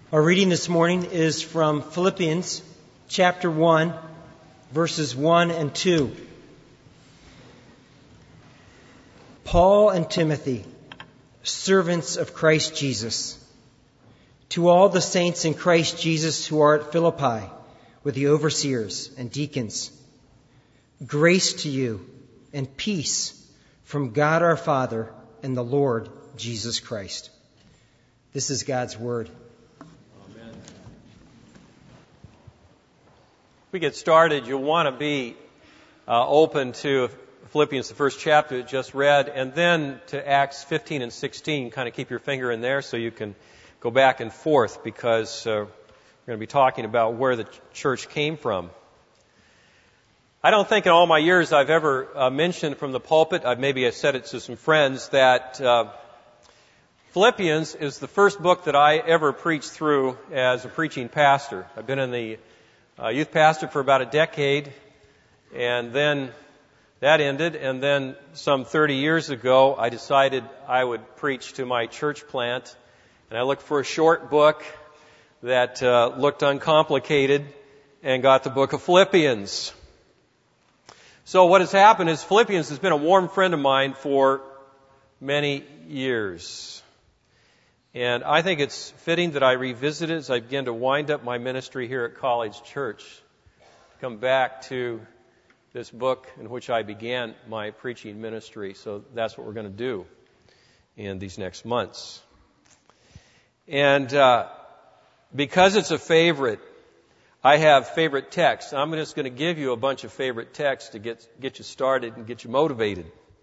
Our reading this morning is from Philippians chapter 1, verses 1 and 2. Paul and Timothy, servants of Christ Jesus, to all the saints in Christ Jesus who are at Philippi, with the overseers and deacons, grace to you and peace from God our Father and the Lord Jesus Christ. This is God's word. We get started, you'll want to be open to Philippians, the first chapter that just read, and then to Acts 15 and 16. Kind of keep your finger in there so you can go back and forth, because we're going to be talking about where the church came from. I don't think in all my years I've ever mentioned from the pulpit, I've said it to some friends, that Philippians is the first book that I ever preached through as a preaching pastor. I've been in the youth pastor for about a decade, and then that ended, and then some 30 years ago I decided I would preach to my church plant, and I looked for a short book that looked uncomplicated and got the book of Philippians. So what has happened is Philippians has been a warm friend of mine for many years. And I think it's fitting that I revisit it as I begin to wind up my ministry here at College Church. Come back to this book in which I began my preaching ministry. So that's what we're going to do in these next months. And because it's a favorite, I have favorite texts. I'm just going to give you a bunch of favorite texts to get you started and get you motivated.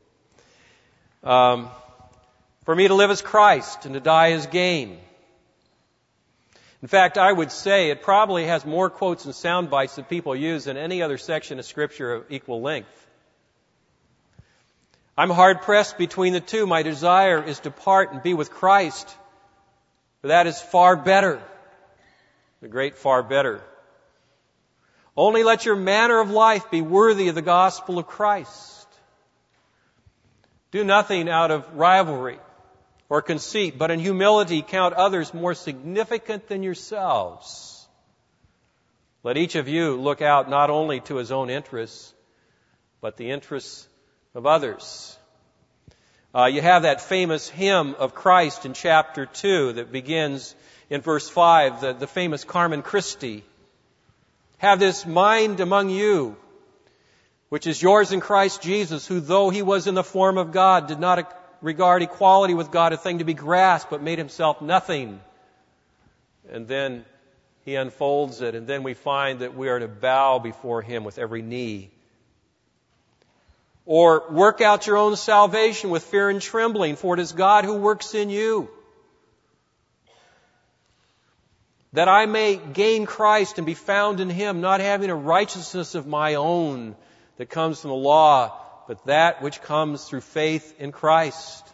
For me to live as Christ and to die as gain. In fact, I would say it probably has more quotes and sound bites that people use than any other section of Scripture of equal length. I'm hard-pressed between the two. My desire is to part and be with Christ. For that is far better. The great far better. Only let your manner of life be worthy of the gospel of Christ. Do nothing out of rivalry or conceit, but in humility count others more significant than yourselves. Let each of you look out not only to his own interests, but the interests of others. You have that famous hymn of Christ in chapter 2 that begins in verse 5, the famous Carmen Christi. Have this mind among you, which is yours in Christ Jesus, who though he was in the form of God, did not regard equality with God a thing to be grasped, but made himself nothing. And then he unfolds it, and then we find that we are to bow before him with every knee. Or work out your own salvation with fear and trembling, for it is God who works in you. That I may gain Christ and be found in him, not having a righteousness of my own that comes from the law, but that which comes through faith in Christ.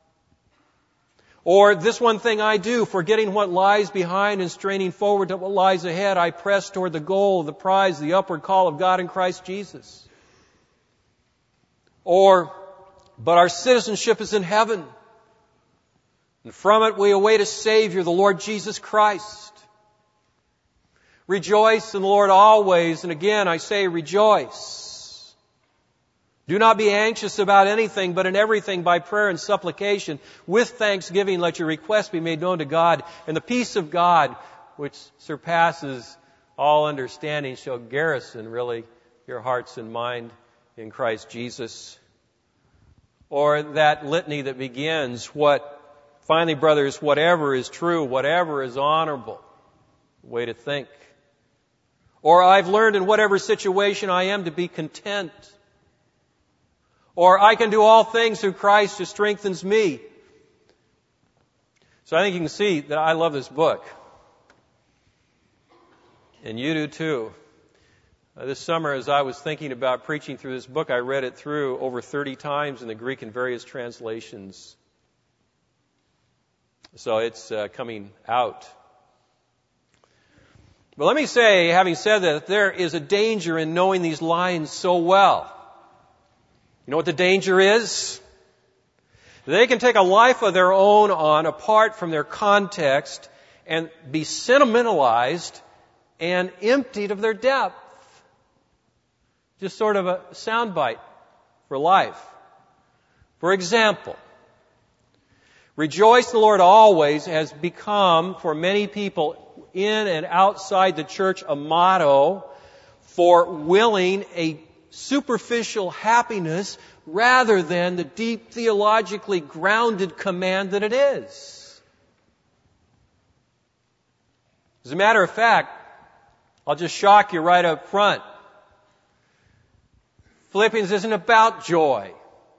Or this one thing I do, forgetting what lies behind and straining forward to what lies ahead, I press toward the goal, the prize, the upward call of God in Christ Jesus. Or, but our citizenship is in heaven, and from it we await a Savior, the Lord Jesus Christ. Rejoice in the Lord always, and again I say rejoice. Do not be anxious about anything, but in everything by prayer and supplication, with thanksgiving let your requests be made known to God, and the peace of God, which surpasses all understanding, shall garrison really your hearts and mind in Christ Jesus. Or that litany that begins, finally, brothers, whatever is true, whatever is honorable, way to think. Or I've learned in whatever situation I am to be content. Or I can do all things through Christ who strengthens me. So I think you can see that I love this book. And you do too. This summer, as I was thinking about preaching through this book, I read it through over 30 times in the Greek in various translations. So it's coming out. But let me say, having said that, there is a danger in knowing these lines so well. You know what the danger is? They can take a life of their own on apart from their context and be sentimentalized and emptied of their depth. Just sort of a soundbite for life. For example, rejoice in the Lord always has become, for many people in and outside the church, a motto for willing a superficial happiness rather than the deep theologically grounded command that it is. As a matter of fact, I'll just shock you right up front. Philippians isn't about joy.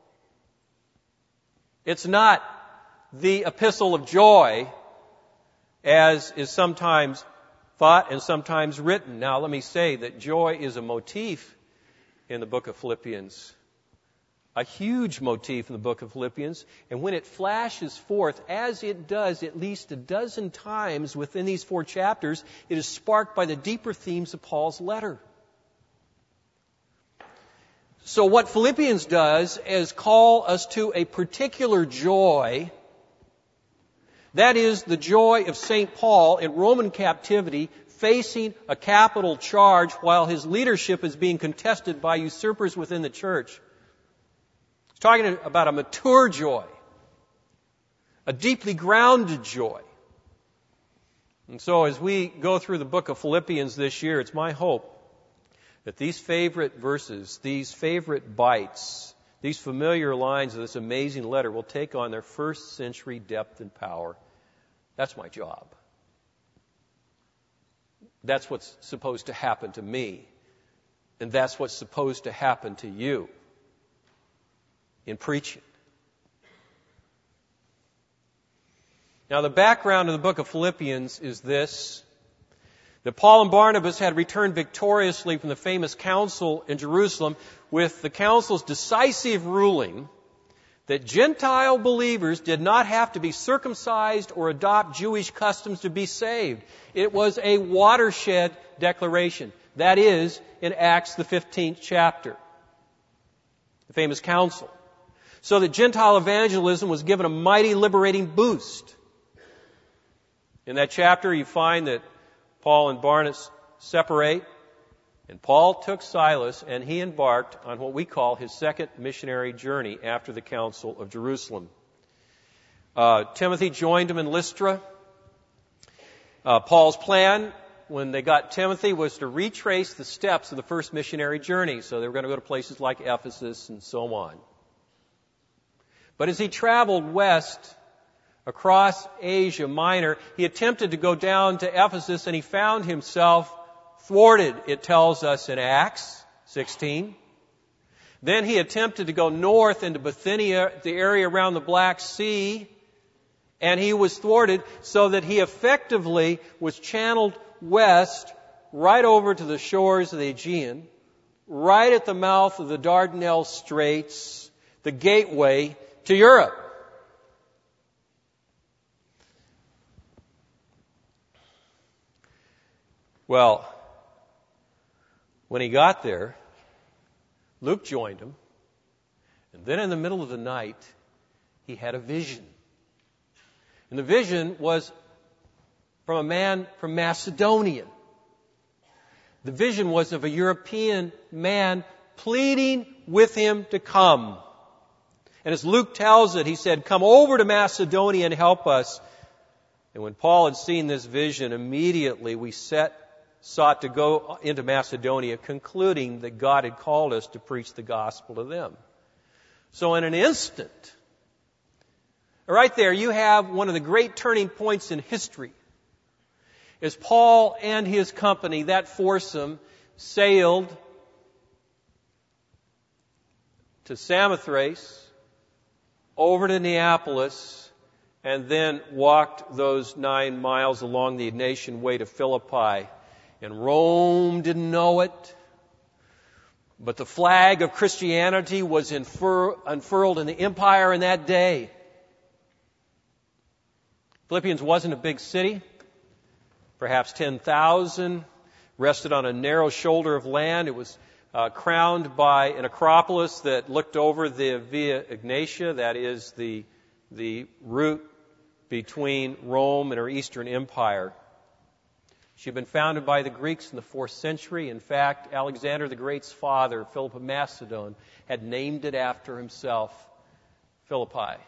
It's not the epistle of joy, as is sometimes thought and sometimes written. Now, let me say that joy is a motif in the book of Philippians, a huge motif in the book of Philippians, and when it flashes forth, as it does at least a dozen times within these 4 chapters, it is sparked by the deeper themes of Paul's letter. So what Philippians does is call us to a particular joy. That is the joy of St. Paul in Roman captivity, facing a capital charge while his leadership is being contested by usurpers within the church. He's talking about a mature joy, a deeply grounded joy. And so as we go through the book of Philippians this year, it's my hope that these favorite verses, these favorite bites, these familiar lines of this amazing letter will take on their first century depth and power. That's my job. That's what's supposed to happen to me. And that's what's supposed to happen to you in preaching. Now, the background of the book of Philippians is this: that Paul and Barnabas had returned victoriously from the famous council in Jerusalem with the council's decisive ruling that Gentile believers did not have to be circumcised or adopt Jewish customs to be saved. It was a watershed declaration. That is, in Acts the 15th chapter, the famous council. So that Gentile evangelism was given a mighty liberating boost. In that chapter you find that Paul and Barnabas separate, and Paul took Silas and he embarked on what we call his second missionary journey after the Council of Jerusalem. Timothy joined him in Lystra. Paul's plan, when they got Timothy, was to retrace the steps of the first missionary journey. So they were going to go to places like Ephesus and so on. But as he traveled west across Asia Minor, he attempted to go down to Ephesus and he found himself thwarted, it tells us in Acts 16. Then he attempted to go north into Bithynia, the area around the Black Sea, and he was thwarted so that he effectively was channeled west right over to the shores of the Aegean, right at the mouth of the Dardanelles Straits, the gateway to Europe. Well, when he got there, Luke joined him, and then in the middle of the night, he had a vision. And the vision was from a man from Macedonia. The vision was of a European man pleading with him to come. And as Luke tells it, he said, "Come over to Macedonia and help us." And when Paul had seen this vision, immediately we sought to go into Macedonia, concluding that God had called us to preach the gospel to them. So in an instant, right there, you have one of the great turning points in history. As Paul and his company, that foursome, sailed to Samothrace, over to Neapolis, and then walked those 9 miles along the Egnatian Way to Philippi. And Rome didn't know it, but the flag of Christianity was unfurled in the empire in that day. Philippians wasn't a big city, perhaps 10,000, rested on a narrow shoulder of land. It was crowned by an acropolis that looked over the Via Egnatia, that is the route between Rome and her Eastern Empire. She had been founded by the Greeks in the 4th century. In fact, Alexander the Great's father, Philip of Macedon, had named it after himself, Philippi.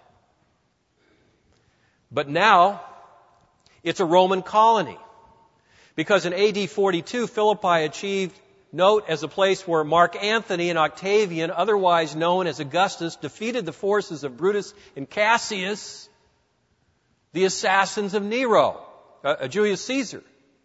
But now, it's a Roman colony. Because in AD 42, Philippi achieved note as a place where Mark Antony and Octavian, otherwise known as Augustus, defeated the forces of Brutus and Cassius, the assassins of Nero, Julius Caesar.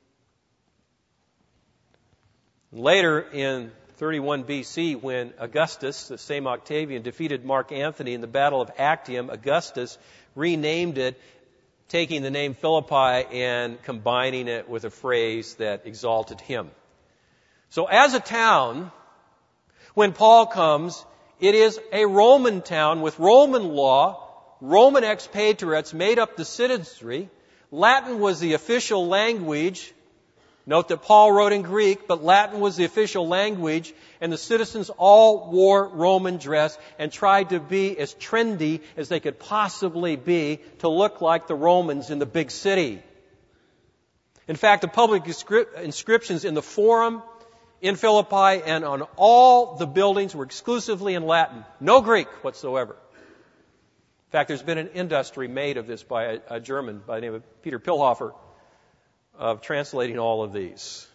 Later in 31 BC, when Augustus, the same Octavian, defeated Mark Antony in the Battle of Actium, Augustus renamed it, taking the name Philippi and combining it with a phrase that exalted him. So as a town, when Paul comes, it is a Roman town with Roman law. Roman expatriates made up the citizenry. Latin was the official language. Note that Paul wrote in Greek, but Latin was the official language, and the citizens all wore Roman dress and tried to be as trendy as they could possibly be to look like the Romans in the big city. In fact, the public inscriptions in the Forum, in Philippi, and on all the buildings were exclusively in Latin. No Greek whatsoever. In fact, there's been an industry made of this by a German by the name of Peter Pilhofer, of translating all of these.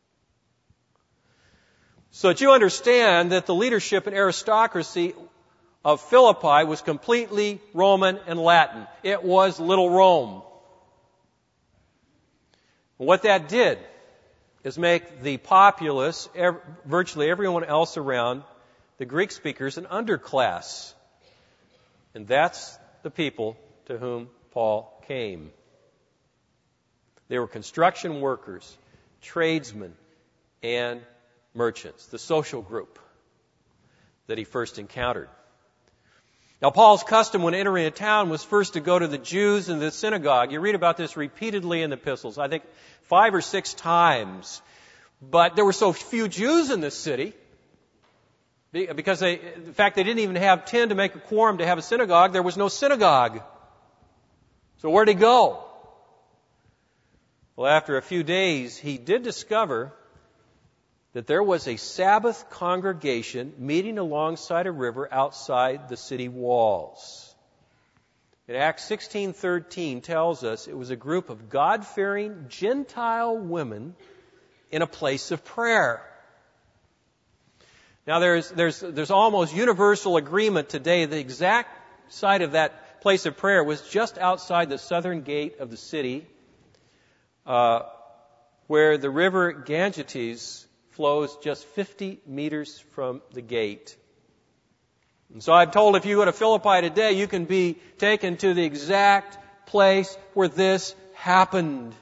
So that you understand that the leadership and aristocracy of Philippi was completely Roman and Latin. It was Little Rome. And what that did is make the populace, virtually everyone else around, the Greek speakers, an underclass. And that's the people to whom Paul came. They were construction workers, tradesmen, and merchants, the social group that he first encountered. Now, Paul's custom when entering a town was first to go to the Jews in the synagogue. You read about this repeatedly in the epistles, I think 5 or 6 times. But there were so few Jews in this city, because in fact, they didn't even have 10 to make a quorum to have a synagogue. There was no synagogue. So where'd he go? Well, after a few days, he did discover that there was a Sabbath congregation meeting alongside a river outside the city walls. In Acts 16:13 tells us it was a group of God-fearing Gentile women in a place of prayer. Now, there's almost universal agreement today. The exact site of that place of prayer was just outside the southern gate of the city, where the river Ganges flows just 50 meters from the gate. And so I'm told if you go to Philippi today, you can be taken to the exact place where this happened.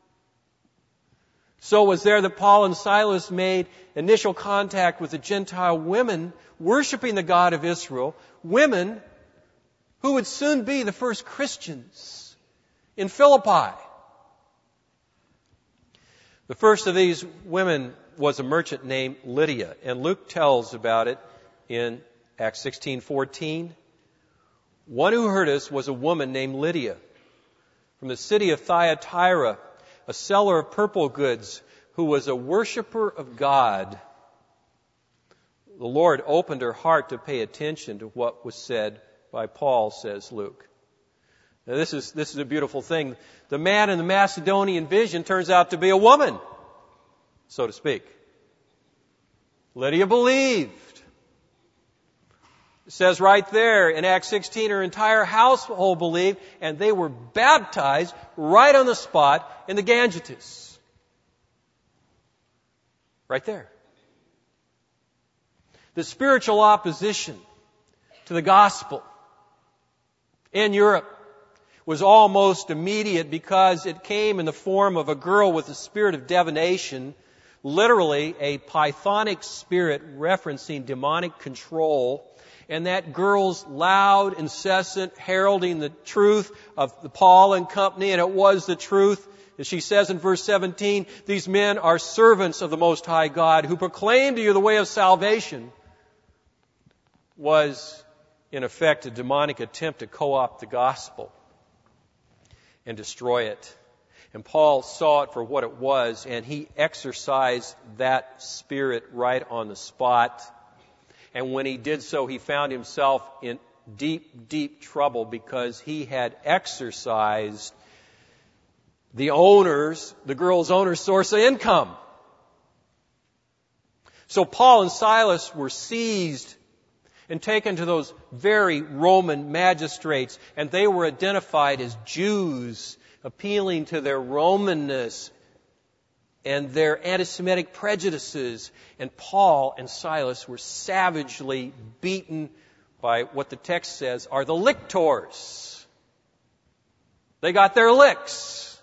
So it was there that Paul and Silas made initial contact with the Gentile women worshiping the God of Israel, women who would soon be the first Christians in Philippi. The first of these women was a merchant named Lydia, and Luke tells about it in Acts 16:14. One who heard us was a woman named Lydia from the city of Thyatira, a seller of purple goods, who was a worshiper of God. The Lord opened her heart to pay attention to what was said by Paul, says Luke. Now this is a beautiful thing. The man in the Macedonian vision turns out to be a woman, so to speak. Lydia believed. It says right there in Acts 16, her entire household believed, and they were baptized right on the spot in the Ganges. Right there. The spiritual opposition to the gospel in Europe was almost immediate because it came in the form of a girl with a spirit of divination, literally a pythonic spirit referencing demonic control. And that girl's loud, incessant heralding the truth of Paul and company, and it was the truth. As she says in verse 17, these men are servants of the Most High God who proclaim to you the way of salvation, was in effect a demonic attempt to co-opt the gospel. and destroy it. And Paul saw it for what it was, and he exercised that spirit right on the spot. And when he did so, he found himself in deep, deep trouble because he had exercised the girl's owner's source of income. So Paul and Silas were seized and taken to those very Roman magistrates, and they were identified as Jews, appealing to their Romanness and their anti-Semitic prejudices. And Paul and Silas were savagely beaten by what the text says are the lictors. They got their licks.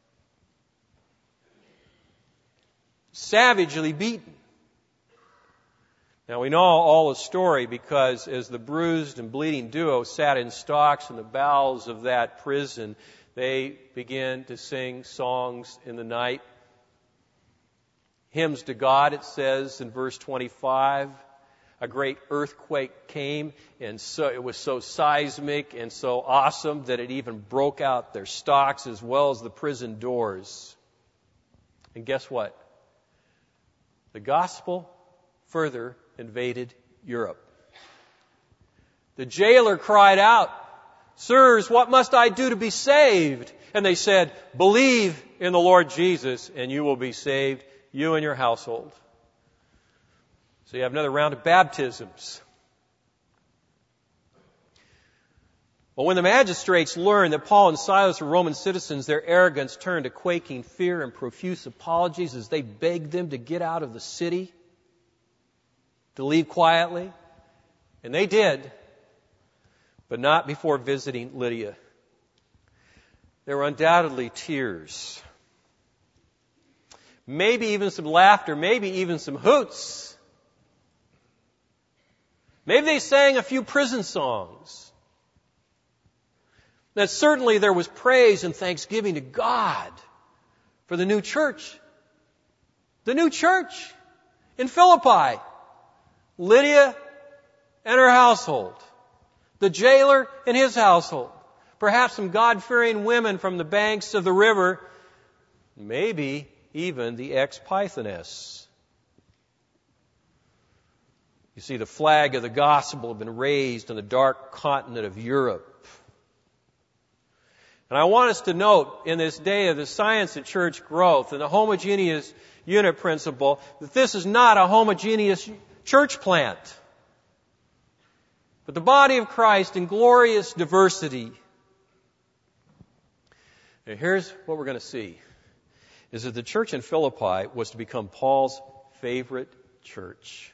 Savagely beaten. Now we know all the story because as the bruised and bleeding duo sat in stocks in the bowels of that prison, they began to sing songs in the night. Hymns to God, it says in verse 25. A great earthquake came, and so it was so seismic and so awesome that it even broke out their stocks as well as the prison doors. And guess what? The gospel further invaded Europe. The jailer cried out, "Sirs, what must I do to be saved?" And they said, "Believe in the Lord Jesus, and you will be saved, you and your household." So you have another round of baptisms. Well, when the magistrates learned that Paul and Silas were Roman citizens, their arrogance turned to quaking fear and profuse apologies as they begged them to get out of the city, to leave quietly. And they did, but not before visiting Lydia. There were undoubtedly tears. Maybe even some laughter, maybe even some hoots. Maybe they sang a few prison songs. That certainly there was praise and thanksgiving to God for the new church. The new church in Philippi. Lydia and her household. The jailer and his household. Perhaps some God-fearing women from the banks of the river. Maybe even the ex-Pythoness. You see, the flag of the gospel had been raised on the dark continent of Europe. And I want us to note in this day of the science of church growth and the homogeneous unit principle that this is not a homogeneous church plant, but the body of Christ in glorious diversity. And here's what we're going to see, is that the church in Philippi was to become Paul's favorite church.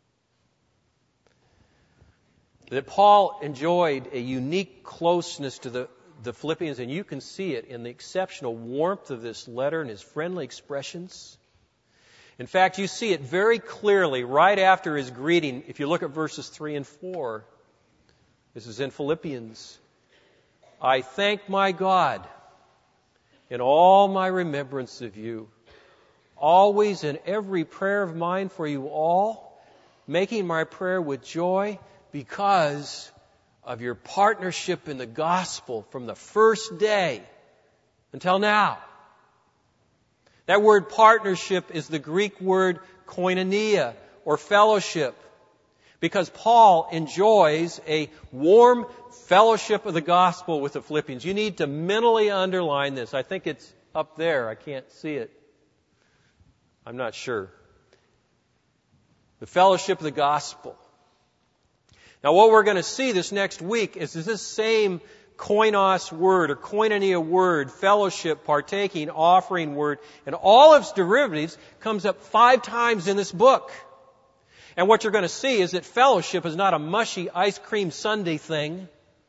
That Paul enjoyed a unique closeness to the Philippians, and you can see it in the exceptional warmth of this letter and his friendly expressions. In fact, you see it very clearly right after his greeting if you look at verses 3 and 4. This is in Philippians. "I thank my God in all my remembrance of you, always in every prayer of mine for you all, making my prayer with joy, because of your partnership in the gospel from the first day until now." That word partnership is the Greek word koinonia, or fellowship, because Paul enjoys a warm fellowship of the gospel with the Philippians. You need to mentally underline this. I think it's up there. I can't see it. I'm not sure. The fellowship of the gospel. Now, what we're going to see this next week is this same koinos word or koinonia word, fellowship, partaking, offering word, and all of its derivatives comes up 5 times in this book. And what you're going to see is that fellowship is not a mushy ice cream sundae thing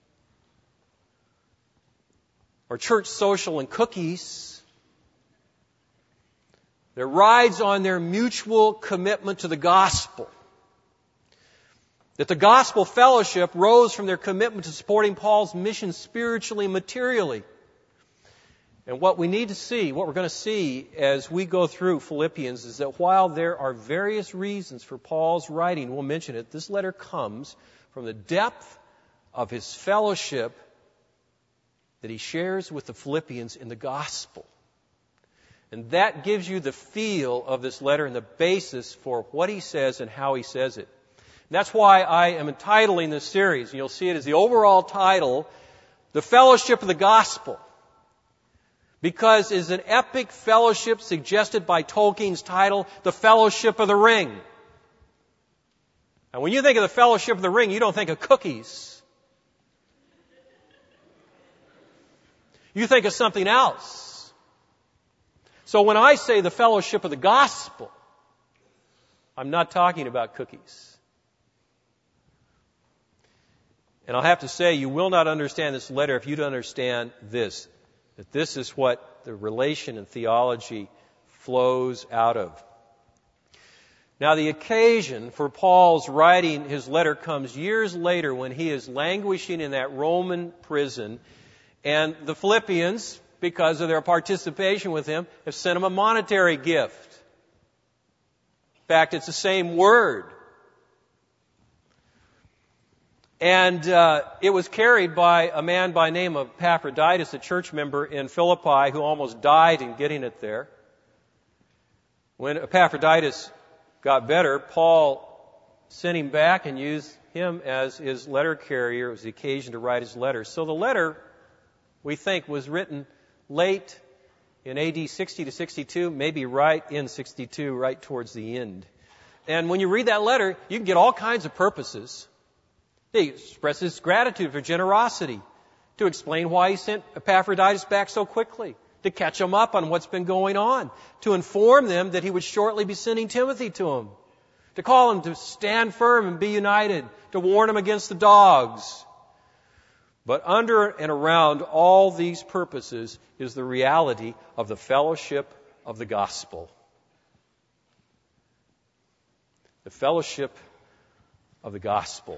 or church social and cookies. It rides on their mutual commitment to the gospel. That the gospel fellowship rose from their commitment to supporting Paul's mission spiritually and materially. And what we need to see, what we're going to see as we go through Philippians, is that while there are various reasons for Paul's writing, we'll mention it, this letter comes from the depth of his fellowship that he shares with the Philippians in the gospel. And that gives you the feel of this letter and the basis for what he says and how he says it. And that's why I am entitling this series, and you'll see it as the overall title, The Fellowship of the Gospel. Because it is an epic fellowship suggested by Tolkien's title, The Fellowship of the Ring. And when you think of the Fellowship of the Ring, you don't think of cookies. You think of something else. So when I say the Fellowship of the Gospel, I'm not talking about cookies. And I'll have to say, you will not understand this letter if you don't understand this. That this is what the relation and theology flows out of. Now, the occasion for Paul's writing his letter comes years later when he is languishing in that Roman prison, and the Philippians, because of their participation with him, have sent him a monetary gift. In fact, it's the same word. And it was carried by a man by the name of Epaphroditus, a church member in Philippi who almost died in getting it there. When Epaphroditus got better, Paul sent him back and used him as his letter carrier. It was the occasion to write his letter. So the letter, we think, was written late in AD 60 to 62, maybe right in 62, right towards the end. And when you read that letter, you can get all kinds of purposes. He expresses gratitude for generosity, to explain why he sent Epaphroditus back so quickly, to catch them up on what's been going on, to inform them that he would shortly be sending Timothy to them, to call them to stand firm and be united, to warn them against the dogs. But under and around all these purposes is the reality of the fellowship of the gospel. The fellowship of the gospel.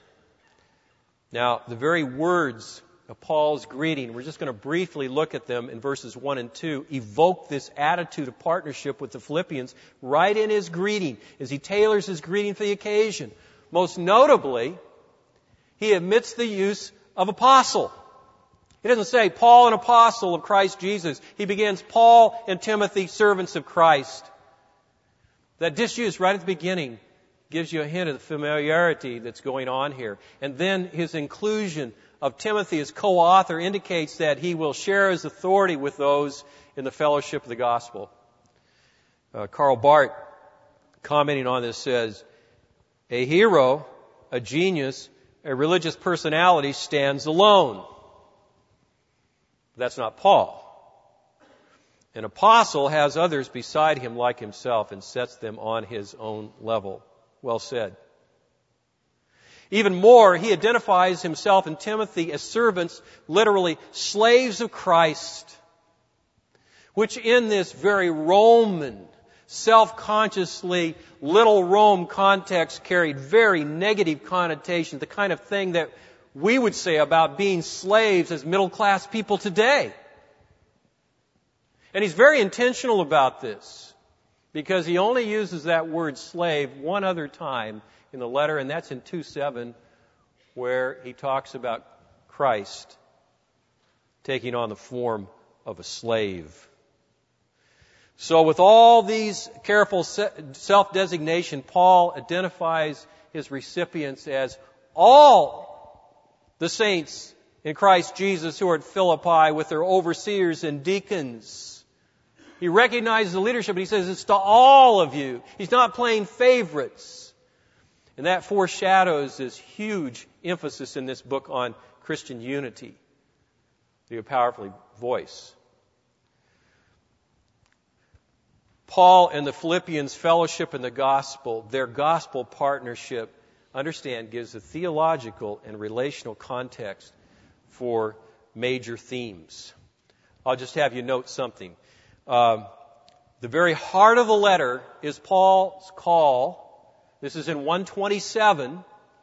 Now, the very words of Paul's greeting, we're just going to briefly look at them in verses 1 and 2, evoke this attitude of partnership with the Philippians right in his greeting, as he tailors his greeting for the occasion. Most notably, he admits the use of apostle. He doesn't say, Paul, an apostle of Christ Jesus. He begins, Paul and Timothy, servants of Christ. That disuse right at the beginning gives you a hint of the familiarity that's going on here. And then his inclusion of Timothy as co-author indicates that he will share his authority with those in the fellowship of the gospel. Karl Barth, commenting on this, says, a hero, a genius, a religious personality stands alone. That's not Paul. An apostle has others beside him like himself and sets them on his own level. Well said. Even more, he identifies himself and Timothy as servants, literally slaves of Christ, which in this very Roman, self-consciously little Rome context carried very negative connotations, the kind of thing that we would say about being slaves as middle-class people today. And he's very intentional about this, because he only uses that word slave one other time in the letter, and that's in 2:7, where he talks about Christ taking on the form of a slave. So with all these careful self-designation, Paul identifies his recipients as all the saints in Christ Jesus who are at Philippi with their overseers and deacons. He recognizes the leadership, but he says it's to all of you. He's not playing favorites. And that foreshadows this huge emphasis in this book on Christian unity, the powerful voice. Paul and the Philippians' fellowship in the gospel, their gospel partnership, understand, gives a theological and relational context for major themes. I'll just have you note something. The very heart of the letter is Paul's call, this is in 127,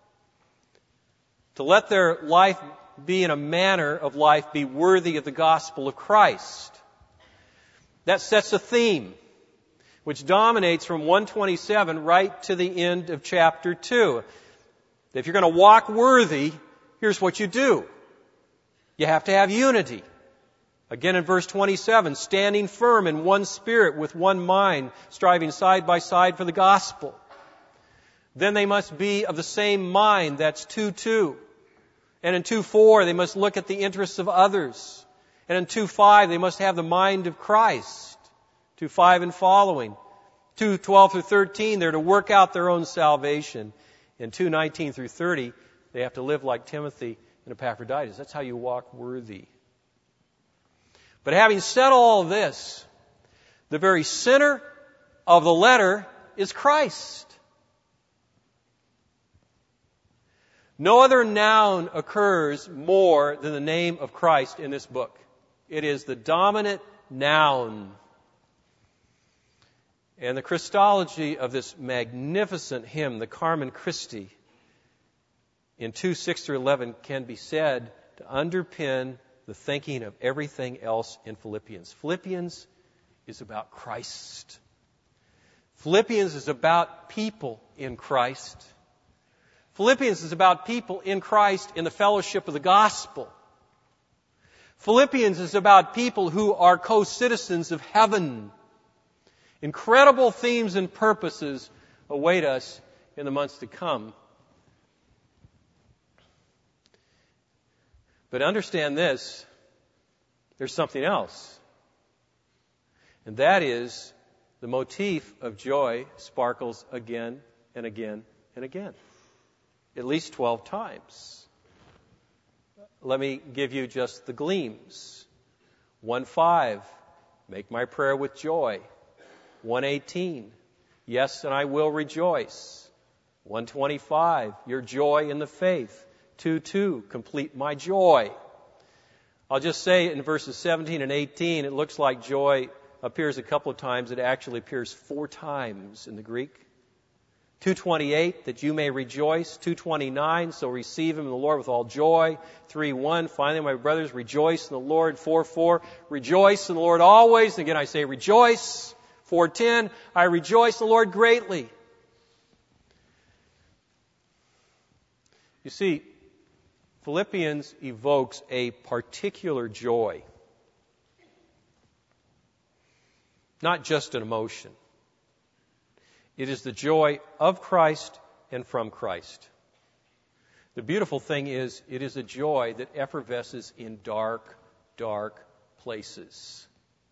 to let their life be in a manner of life be worthy of the gospel of Christ. That sets a theme which dominates from 127 right to the end of chapter 2. If you're going to walk worthy, here's what you do. You have to have unity. Again in verse 27, standing firm in one spirit with one mind, striving side by side for the gospel. Then they must be of the same mind. That's 2:2. And in 2:4, they must look at the interests of others. And in 2:5, they must have the mind of Christ. 2:5 and following. 2:12 through 13, they're to work out their own salvation. In 2:19 through 30, they have to live like Timothy and Epaphroditus. That's how you walk worthy. But having said all of this, the very center of the letter is Christ. No other noun occurs more than the name of Christ in this book. It is the dominant noun. And the Christology of this magnificent hymn, the Carmen Christi, in 2:6-11, can be said to underpin the thinking of everything else in Philippians. Philippians is about Christ. Philippians is about people in Christ. Philippians is about people in Christ in the fellowship of the gospel. Philippians is about people who are co-citizens of heaven. Incredible themes and purposes await us in the months to come. But understand this, there's something else. And that is the motif of joy sparkles again and again and again. At least 12 times. Let me give you just the gleams. 1:5, make my prayer with joy. 1:18, yes, and I will rejoice. 1:25, your joy in the faith. 2:2, complete my joy. I'll just say in verses 17 and 18, it looks like joy appears a couple of times. It actually appears 4 times in the Greek. 2:28, that you may rejoice. 2:29, so receive him in the Lord with all joy. 3:1, finally, my brothers, rejoice in the Lord. 4:4, rejoice in the Lord always. And again, I say rejoice. 4:10, I rejoice in the Lord greatly. You see, Philippians evokes a particular joy. Not just an emotion. It is the joy of Christ and from Christ. The beautiful thing is, it is a joy that effervesces in dark, dark places.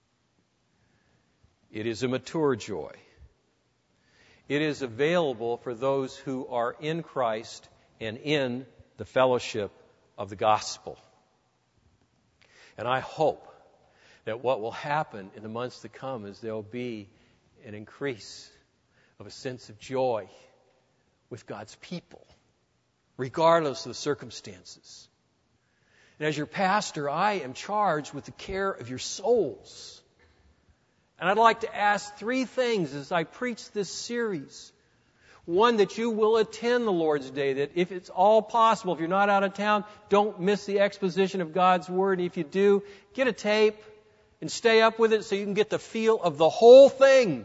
It is a mature joy. It is available for those who are in Christ and in the fellowship of the gospel. And I hope that what will happen in the months to come is there will be an increase of a sense of joy with God's people, regardless of the circumstances. And as your pastor, I am charged with the care of your souls. And I'd like to ask 3 things as I preach this series. One, that you will attend the Lord's Day, that if it's all possible, if you're not out of town, don't miss the exposition of God's Word. And if you do, get a tape and stay up with it so you can get the feel of the whole thing.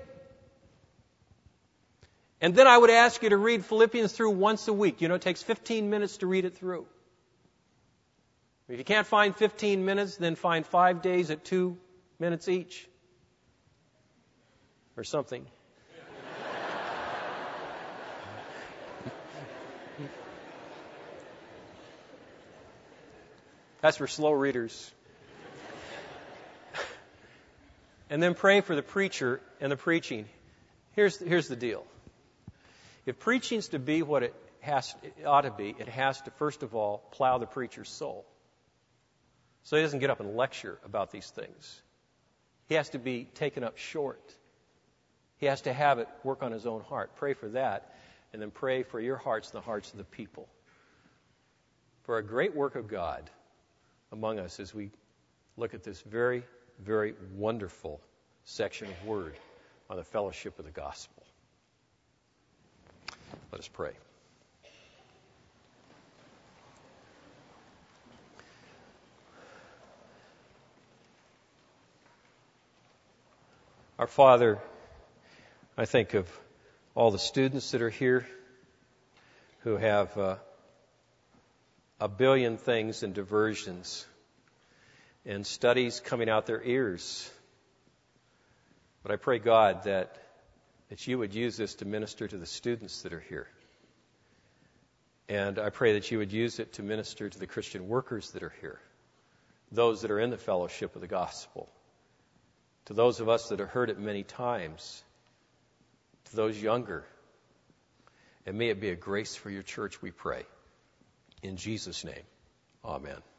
And then I would ask you to read Philippians through once a week. You know, it takes 15 minutes to read it through. If you can't find 15 minutes, then find 5 days at 2 minutes each. Or something. That's for slow readers. And then pray for the preacher and the preaching. Here's the deal. If preaching's to be what it ought to be, it has to, first of all, plow the preacher's soul. So he doesn't get up and lecture about these things. He has to be taken up short. He has to have it work on his own heart. Pray for that. And then pray for your hearts and the hearts of the people. For a great work of God among us as we look at this very, very wonderful section of Word on the fellowship of the gospel. Let us pray. Our Father, I think of all the students that are here who have a billion things and diversions and studies coming out their ears. But I pray, God, that you would use this to minister to the students that are here. And I pray that you would use it to minister to the Christian workers that are here, those that are in the fellowship of the gospel, to those of us that have heard it many times, to those younger. And may it be a grace for your church, we pray. In Jesus' name, amen.